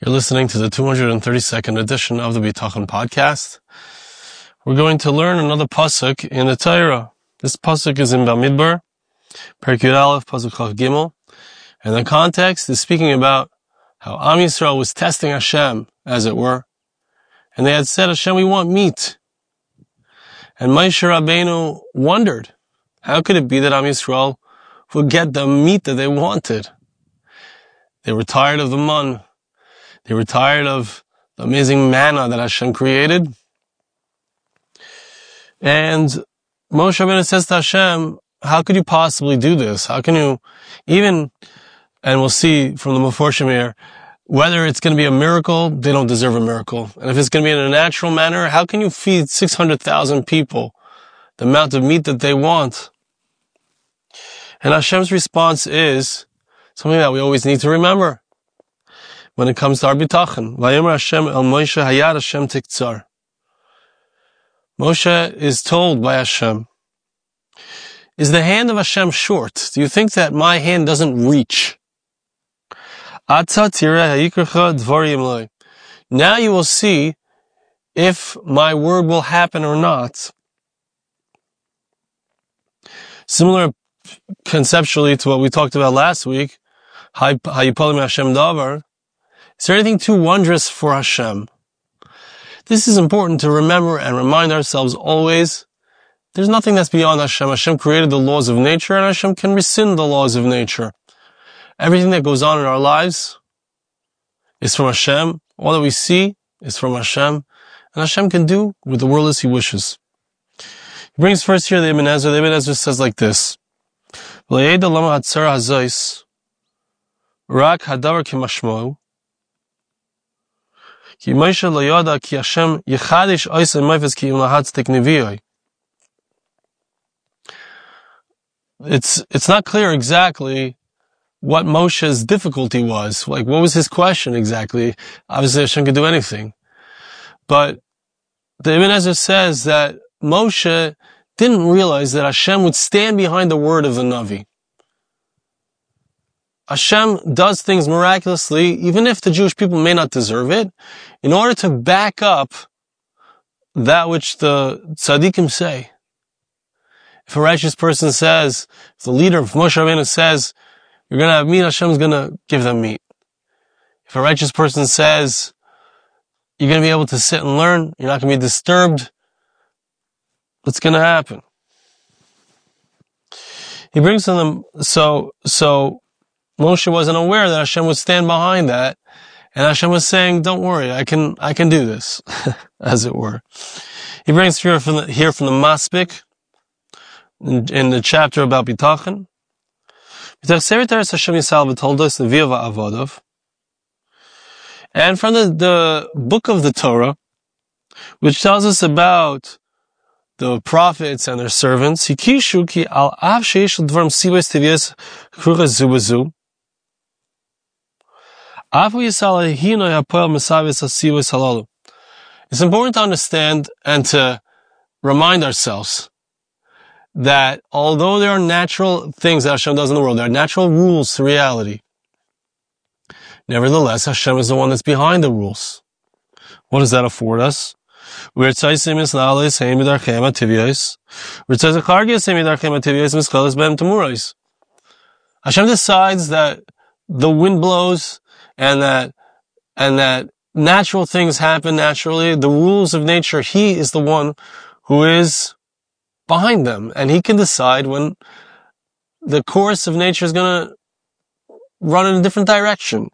You're listening to the 232nd edition of the Bitachon podcast. We're going to learn another pasuk in the Torah. This pasuk is in Bamidbar, Perek Yud Aleph, pasuk Chaf Gimel, and the context is speaking about how Am Yisrael was testing Hashem, as it were, and they had said, Hashem, we want meat. And Moshe Rabbeinu wondered, how could it be that Am Yisrael would get the meat that they wanted? They were tired of the man. They were tired of the amazing manna that Hashem created. And Moshe Rabbeinu says to Hashem, how could you possibly do this? How can you even, and we'll see from the Meforshim here, whether it's going to be a miracle, they don't deserve a miracle. And if it's going to be in a natural manner, how can you feed 600,000 people the amount of meat that they want? And Hashem's response is something that we always need to remember when it comes to our bitachon. Vayomer Hashem el Moshe hayad Hashem tiktzar. Moshe is told by Hashem, is the hand of Hashem short? Do you think that my hand doesn't reach? Now you will see if my word will happen or not. Similar conceptually to what we talked about last week, Hayipolim Hashem Davar. Is there anything too wondrous for Hashem? This is important to remember and remind ourselves always. There's nothing that's beyond Hashem. Hashem created the laws of nature, and Hashem can rescind the laws of nature. Everything that goes on in our lives is from Hashem. All that we see is from Hashem. And Hashem can do with the world as He wishes. He brings first here the Ibn Ezra. The Ibn Ezra says like this. Rak hadavar kimashmo. Ki Moshe lo yada ki Hashem yichadish oisei mofes ki im lahatzik neviyoi. It's not clear exactly what Moshe's difficulty was. Like, what was his question exactly? Obviously, Hashem could do anything. But the Ibn Ezra says that Moshe didn't realize that Hashem would stand behind the word of the Navi. Hashem does things miraculously, even if the Jewish people may not deserve it, in order to back up that which the tzaddikim say. If a righteous person says, if the leader of Moshe Rabbeinu says, you're going to have meat, Hashem's going to give them meat. If a righteous person says, you're going to be able to sit and learn, you're not going to be disturbed, what's going to happen? He brings to them, so Moshe wasn't aware that Hashem would stand behind that, and Hashem was saying, don't worry, I can do this, as it were. He brings here from the Maspik, in the chapter about Bitachon. And from the book of the Torah, which tells us about the prophets and their servants, Hikishu ki al av sheish l'dvarim sibos tevios kruchas zu b'zu, afu yisal hinoi hapoel mesavis hasibos halalu. It's important to understand and to remind ourselves that although there are natural things that Hashem does in the world, there are natural rules to reality. Nevertheless, Hashem is the one that's behind the rules. What does that afford us? Hashem decides that the wind blows and that natural things happen naturally. The rules of nature, He is the one who is behind them, and He can decide when the course of nature is going to run in a different direction.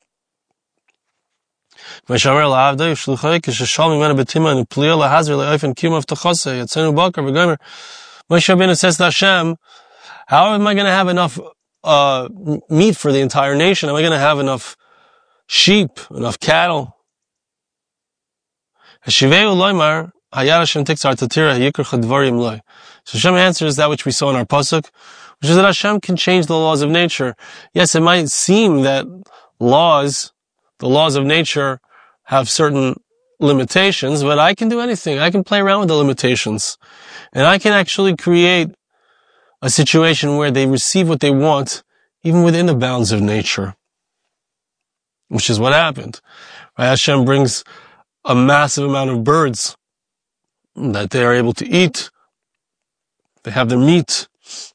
Moshe Rabbeinu says to Hashem, how am I going to have enough meat for the entire nation? Am I going to have enough sheep, enough cattle? So Hashem answers that which we saw in our pasuk, which is that Hashem can change the laws of nature. Yes, it might seem that the laws of nature have certain limitations, but I can do anything. I can play around with the limitations. And I can actually create a situation where they receive what they want, even within the bounds of nature. which is what happened. Right? Hashem brings a massive amount of birds that they are able to eat. They have their meat.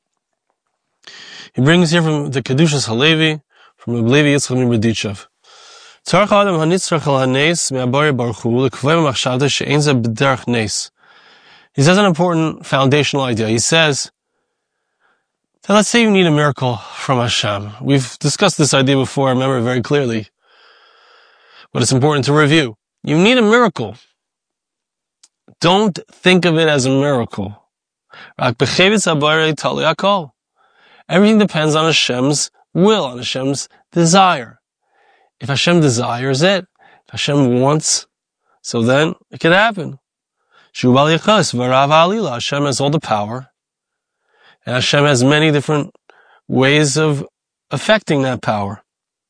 He brings here from the Kedushas Halevi, from Reb Levi Yitzchak min Berdichev. Tzarech Adam hanitzrach al hanes me'abari baruch hu lekvayim machshavta she'ein ze b'derech nes. He says an important foundational idea. He says that let's say you need a miracle from Hashem. We've discussed this idea before, I remember it very clearly. But it's important to review. You need a miracle. Don't think of it as a miracle. Everything depends on Hashem's will, on Hashem's desire. If Hashem desires it, if Hashem wants, so then it can happen. Hashem has all the power, and Hashem has many different ways of affecting that power.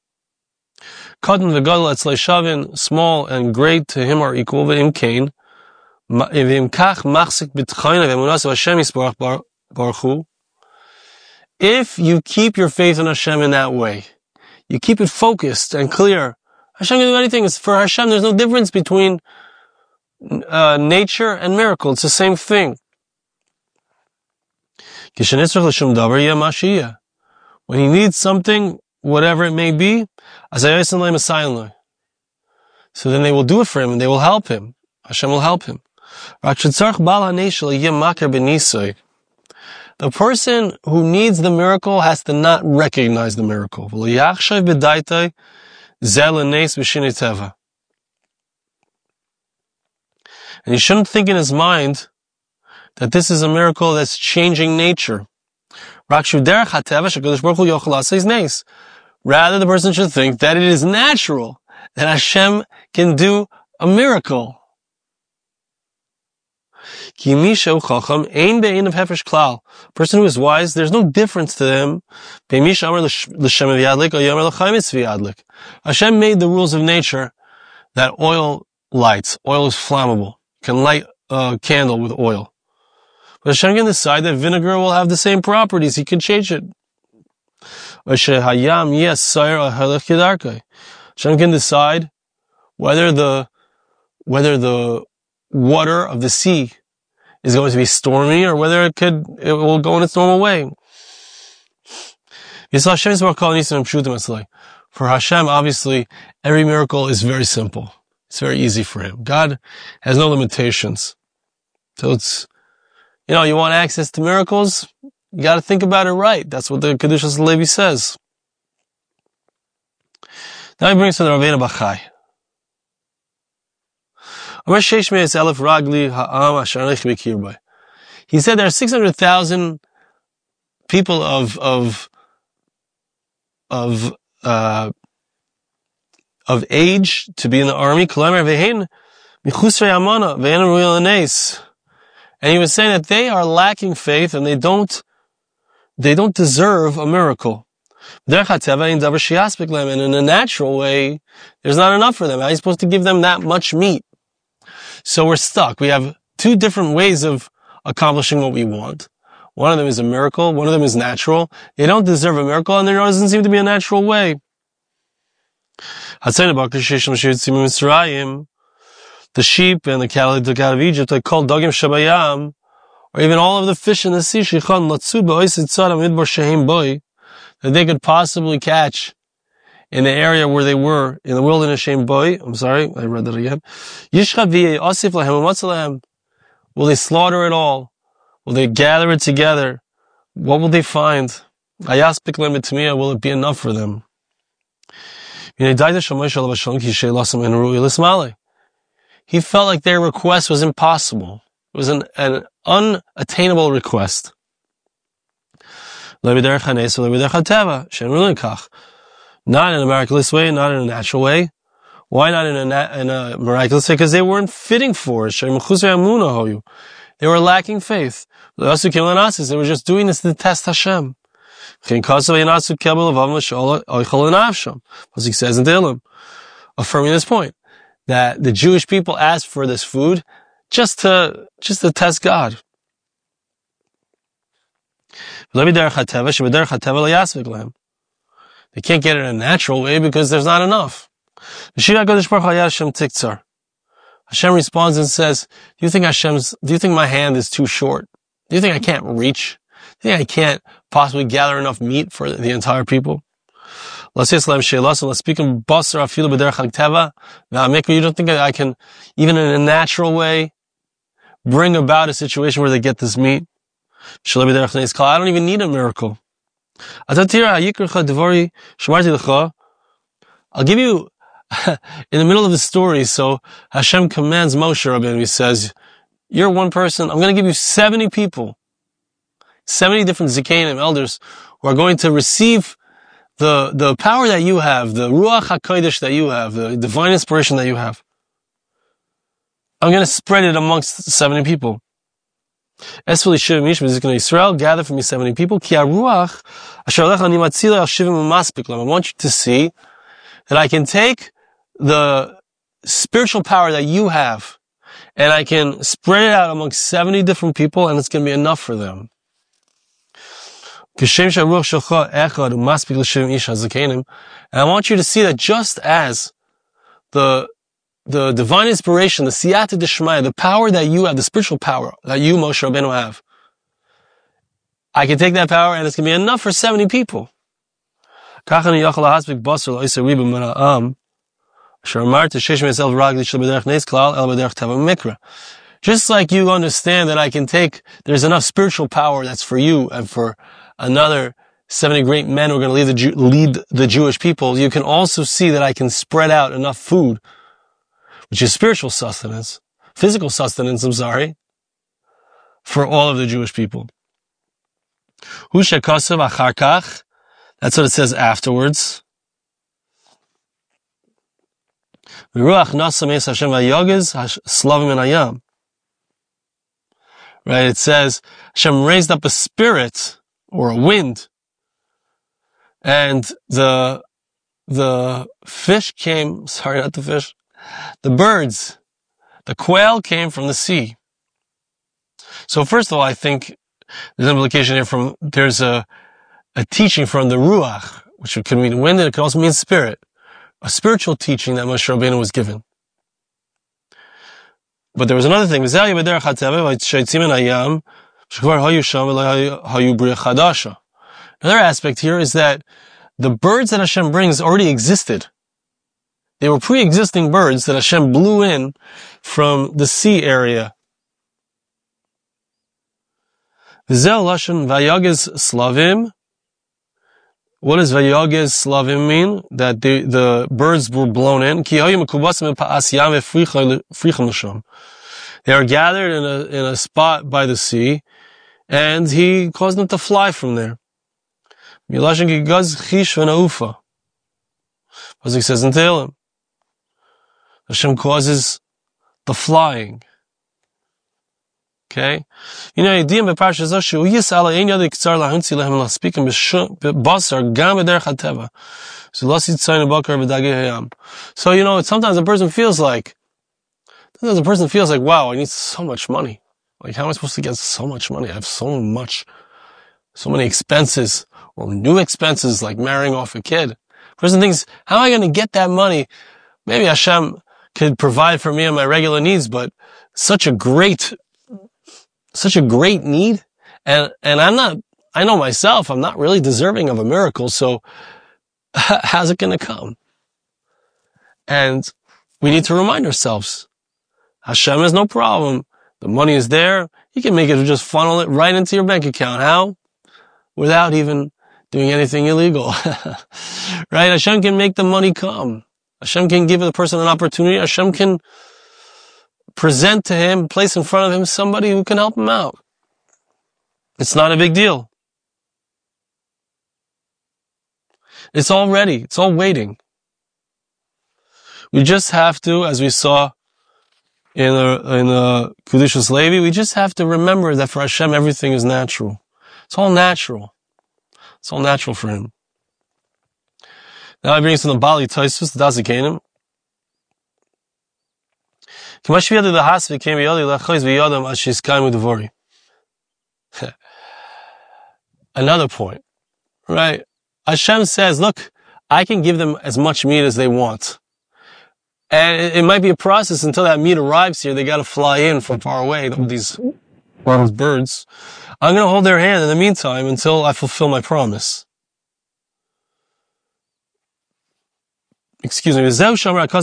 Small and great to him are equal. If you keep your faith in Hashem in that way, you keep it focused and clear. Hashem can do anything. For Hashem, there's no difference between nature and miracle. It's the same thing. When he needs something, whatever it may be, so then they will do it for him and they will help him. Hashem will help him. The person who needs the miracle has to not recognize the miracle. And he shouldn't think in his mind that this is a miracle that's changing nature. Rather, the person should think that it is natural that Hashem can do a miracle. A person who is wise, there's no difference to them. Hashem made the rules of nature that oil lights. Oil is flammable. You can light a candle with oil. But Hashem can decide that vinegar will have the same properties. He can change it. Hashem can decide whether the water of the sea is going to be stormy or whether it will go in its normal way. For Hashem, obviously, every miracle is very simple. It's very easy for him. God has no limitations. So it's, you want access to miracles, you gotta think about it right. That's what the Kedushas Levi says. Now he brings to the Ravina Bachai. He said there are 600,000 people of age to be in the army. And he was saying that they are lacking faith and they don't deserve a miracle. And in a natural way, there's not enough for them. How are you supposed to give them that much meat? So we're stuck. We have two different ways of accomplishing what we want. One of them is a miracle. One of them is natural. They don't deserve a miracle, and there doesn't seem to be a natural way. The sheep and the cattle they took out of Egypt, they called Dagim Shabayam, or even all of the fish in the sea, that they could possibly catch in the area where they were, in the wilderness, I read that again. Will they slaughter it all? Will they gather it together? What will they find? Will it be enough for them? He felt like their request was impossible. It was an unattainable request. Not in a miraculous way, not in a natural way. Why not in a miraculous way? Because they weren't fitting for it. They were lacking faith. They were just doing this to test Hashem. As he says in Tehillim, affirming this point, that the Jewish people asked for this food just to test God. They can't get it in a natural way because there's not enough. Hashem responds and says, do you think my hand is too short? Do you think I can't reach? Do you think I can't possibly gather enough meat for the entire people? You don't think that I can, even in a natural way, bring about a situation where they get this meat? I don't even need a miracle. I'll give you, in the middle of the story, so Hashem commands Moshe Rabbeinu, he says, you're one person, I'm going to give you 70 people, 70 different Zikanim, elders, who are going to receive the power that you have, the Ruach HaKodesh that you have, the divine inspiration that you have. I'm going to spread it amongst 70 people. Israel, gather for me 70 people. I want you to see that I can take the spiritual power that you have and I can spread it out amongst 70 different people and it's going to be enough for them. And I want you to see that just as the divine inspiration, the siyata d'shmaya, the power that you have, the spiritual power that you, Moshe Rabbeinu, have, I can take that power and it's going to be enough for 70 people. Just like you understand that there's enough spiritual power that's for you and for another 70 great men who are going to lead the Jewish people, you can also see that I can spread out enough food, which is spiritual sustenance, physical sustenance, for all of the Jewish people. That's what it says afterwards. Right, it says Hashem raised up a spirit or a wind, and the fish came, the birds, the quail came from the sea. So first of all, I think there's an implication here there's a teaching from the Ruach, which could mean wind, and it could also mean spirit. A spiritual teaching that Moshe Rabbeinu was given. But there was another thing. Another aspect here is that the birds that Hashem brings already existed. They were pre-existing birds that Hashem blew in from the sea area. Vayagez Slavim. What does Vayagez Slavim mean? That the birds were blown in. They are gathered in a spot by the sea, and he caused them to fly from there. As he says in Tehillim, Hashem causes the flying. Okay? You know, so sometimes a person feels like, wow, I need so much money. Like, how am I supposed to get so much money? I have so many expenses, or new expenses, like marrying off a kid. Person thinks, how am I going to get that money? Maybe Hashem could provide for me and my regular needs, but such a great need. And I know myself, I'm not really deserving of a miracle, so how's it going to come? And we need to remind ourselves, Hashem has no problem. The money is there. You can make it, just funnel it right into your bank account. How? Without even doing anything illegal. Right? Hashem can make the money come. Hashem can give the person an opportunity. Hashem can present to him, place in front of him somebody who can help him out. It's not a big deal. It's all ready. It's all waiting. We just have to, as we saw in the Kedushas Levi, we just have to remember that for Hashem everything is natural. It's all natural. It's all natural for him. Now I bring us to the Bali Tosfos, the Dazikanim. Another point, right? Hashem says, look, I can give them as much meat as they want. And it might be a process until that meat arrives here. They got to fly in from far away, these birds. I'm going to hold their hand in the meantime until I fulfill my promise. Excuse me. So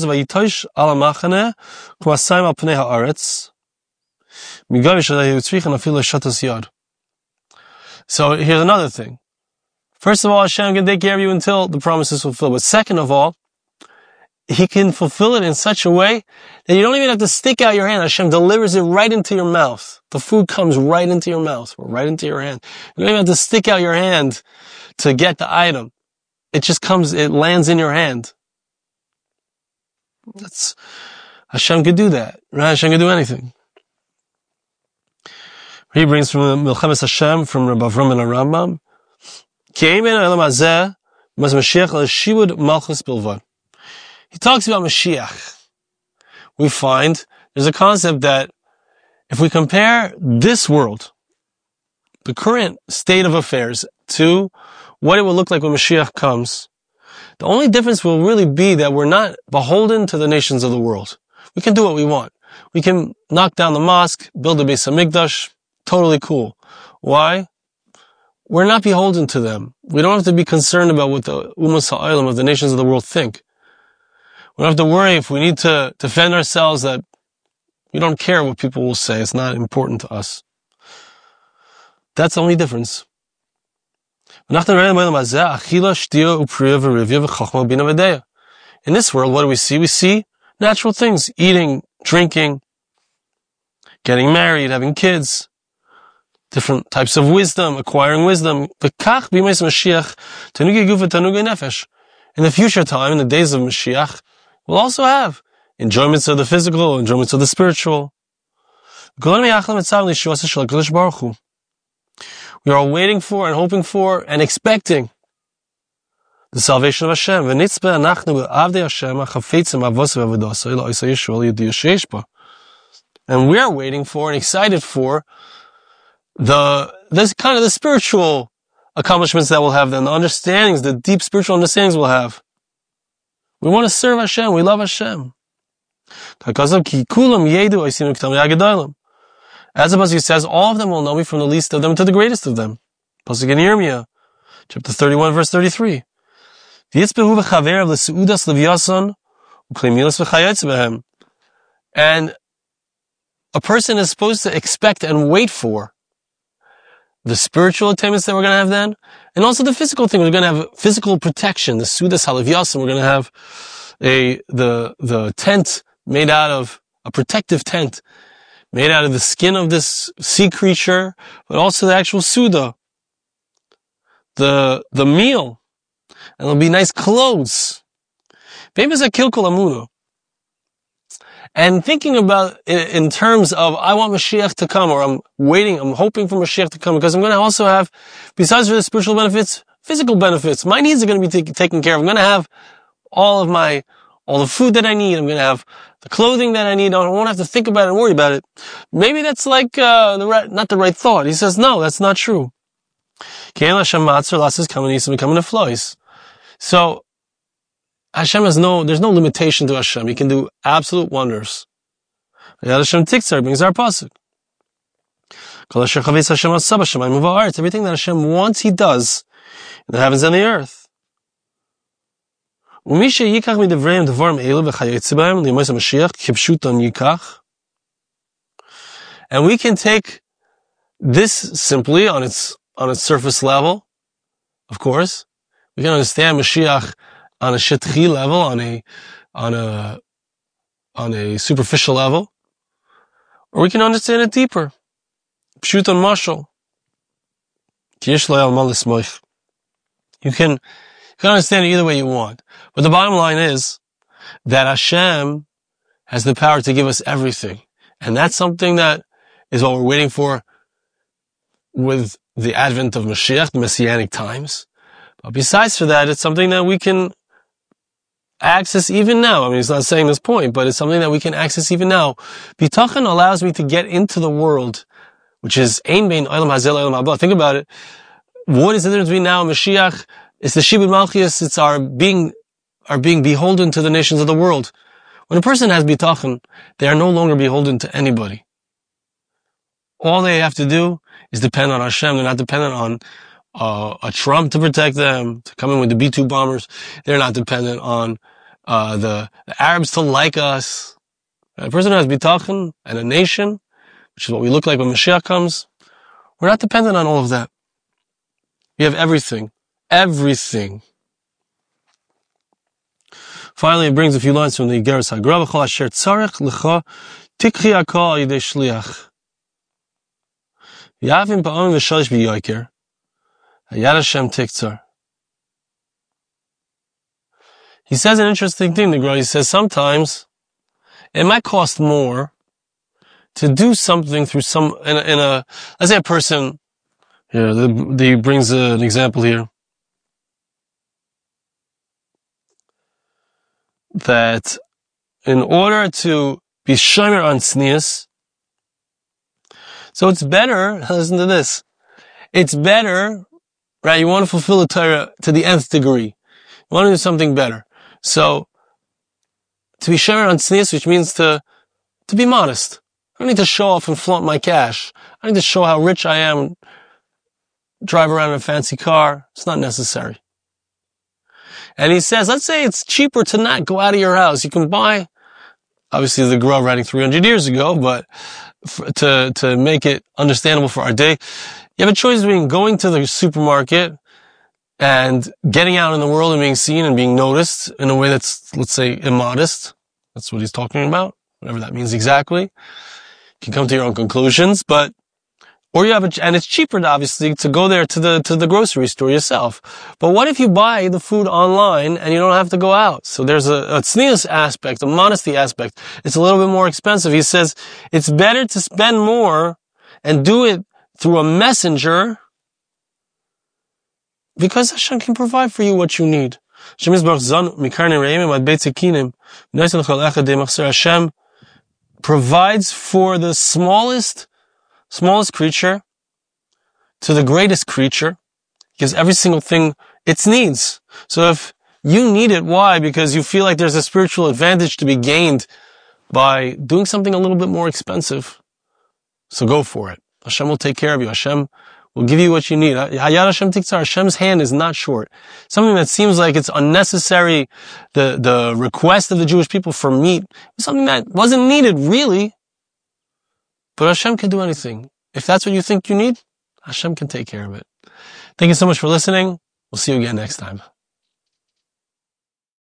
here's another thing. First of all, Hashem can take care of you until the promise is fulfilled. But second of all, He can fulfill it in such a way that you don't even have to stick out your hand. Hashem delivers it right into your mouth. The food comes right into your mouth, or right into your hand. You don't even have to stick out your hand to get the item. It just comes, it lands in your hand. Hashem could do that. Right? Hashem could do anything. He brings from the Milchemes Hashem, from Rabbi Avram and Rambam. He talks about Mashiach. We find there's a concept that if we compare this world, the current state of affairs, to what it will look like when Mashiach comes, the only difference will really be that we're not beholden to the nations of the world. We can do what we want. We can knock down the mosque, build a Beis Hamikdash, totally cool. Why? We're not beholden to them. We don't have to be concerned about what the Ummas Ha'olam of the nations of the world think. We don't have to worry if we need to defend ourselves, that we don't care what people will say. It's not important to us. That's the only difference. In this world, what do we see? We see natural things. Eating, drinking, getting married, having kids, different types of wisdom, acquiring wisdom. In the future time, in the days of Mashiach, we'll also have enjoyments of the physical, enjoyments of the spiritual. We are waiting for and hoping for and expecting the salvation of Hashem. And we are waiting for and excited for this kind of the spiritual accomplishments that we'll have, then the understandings, the deep spiritual understandings we'll have. We want to serve Hashem. We love Hashem. As the Pasuk says, all of them will know me, from the least of them to the greatest of them. Pasuk in Yirmiyah, chapter 31, verse 33. And a person is supposed to expect and wait for the spiritual attainments that we're going to have then, and also the physical thing. We're going to have physical protection, the Sudas Halavyasim. We're going to have the tent made out of, a protective tent made out of the skin of this sea creature, but also the actual Suda, the meal, and there'll be nice clothes. And thinking about it in terms of, I want Mashiach to come, or I'm hoping for Mashiach to come, because I'm going to also have, besides for the spiritual benefits, physical benefits. My needs are going to be taken care of. I'm going to have all the food that I need. I'm going to have the clothing that I need. I won't have to think about it and worry about it. Maybe that's like, not the right thought. He says, no, that's not true. So, Hashem there's no limitation to Hashem. He can do absolute wonders. Hashem Tiktzar brings our pasuk. Everything that Hashem wants, He does in the heavens and the earth. And we can take this simply on its surface level, of course. We can understand Mashiach on a shetchi level, on a superficial level, or we can understand it deeper. Pshut on mashal. You can understand it either way you want. But the bottom line is that Hashem has the power to give us everything. And that's something that is what we're waiting for with the advent of Mashiach, the Messianic times. But besides for that, it's something that we can access even now. I mean, he's not saying this point, but it's something that we can access even now. Bitachon allows me to get into the world, which is Ein Bein Olam Hazeh Olam Haba. Think about it. What is the difference between now and Mashiach? It's the Shibud Malchus. It's our being beholden to the nations of the world. When a person has bitachon, they are no longer beholden to anybody. All they have to do is depend on Hashem. They're not dependent on a Trump to protect them, to come in with the B-2 bombers. They're not dependent on the Arabs to like us. A person who has bitachon and a nation, which is what we look like when Mashiach comes, we're not dependent on all of that. We have everything. Everything. Finally, it brings a few lines from the Igeres HaGra. V'chol asher tzarech l'cha tikchi hakol al yidei shliach. V'yavim ba'om v'shalish b'yoker. Hayad Hashem tiktzar. He says an interesting thing, the Gra. He says sometimes it might cost more to do something through let's say a person, here, he brings an example here, that in order to be shomer on tznius, so it's better, listen to this, it's better, right, you want to fulfill the Torah to the nth degree, you want to do something better, so to be shomer on tznius, which means to be modest. I don't need to show off and flaunt my cash. I need to show how rich I am, drive around in a fancy car. It's not necessary. And he says, let's say it's cheaper to not go out of your house. You can buy, obviously the Gra writing 300 years ago, but to make it understandable for our day, you have a choice between going to the supermarket and getting out in the world and being seen and being noticed in a way that's, let's say, immodest. That's what he's talking about, whatever that means exactly. You can come to your own conclusions, or you have and it's cheaper, obviously, to go there to the grocery store yourself. But what if you buy the food online and you don't have to go out? So there's a tznius aspect, a modesty aspect. It's a little bit more expensive. He says it's better to spend more and do it through a messenger because Hashem can provide for you what you need. Hashem provides for the smallest creature to the greatest creature. He gives every single thing its needs. So if you need it, why? Because you feel like there's a spiritual advantage to be gained by doing something a little bit more expensive. So go for it. Hashem will take care of you. Hashem will give you what you need. Hayad Hashem tiktzar. Hashem's hand is not short. Something that seems like it's unnecessary, the request of the Jewish people for meat, something that wasn't needed really. But Hashem can do anything. If that's what you think you need, Hashem can take care of it. Thank you so much for listening. We'll see you again next time.